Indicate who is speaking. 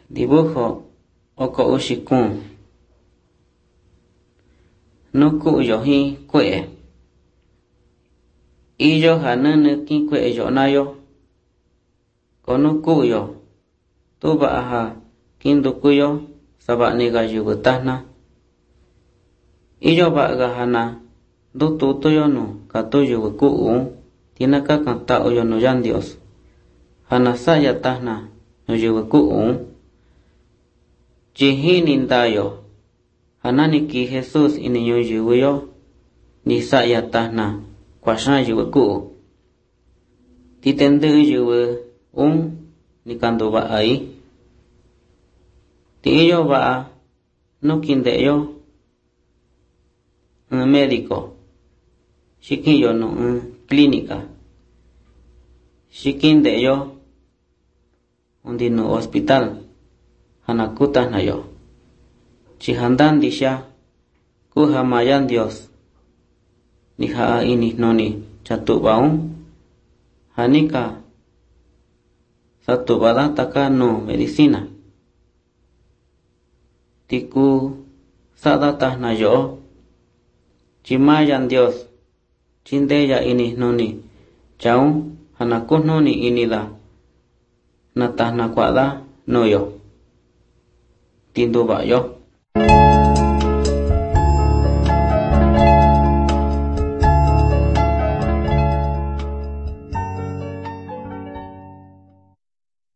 Speaker 1: Dibujo oko uxikun. Nuku yohi kue. Iyo hanene ki kue yo nayo. Konuku yo. Tuba aha kinduku yo sabak niga yugutahna. Iyo baga hana dututu yo no katu yuguku tinaka kanta yo no yan Dios. Hana saya tahna no yuguku jihini ndayo. Hanani ki Jesus ini yo yuguyo ni saya tahna kwasha yuguku. Titende yugu ni kandu ba ai. Ti iyo ba no kinde yo médico. Shikin yo no clínica. Shikin de yo undi no hospital. Hanakuta na yo. Chihandan disha kuhamayan Dios. Ni haa ini noni chatu baung. Hanika satu bala taka no medicina. Tiku sadatah na yo. Chimayan Dios. Chindeya ini noni. Chaun hanakuh noni inida. Natah na kwada no yo. Tindu ba yo.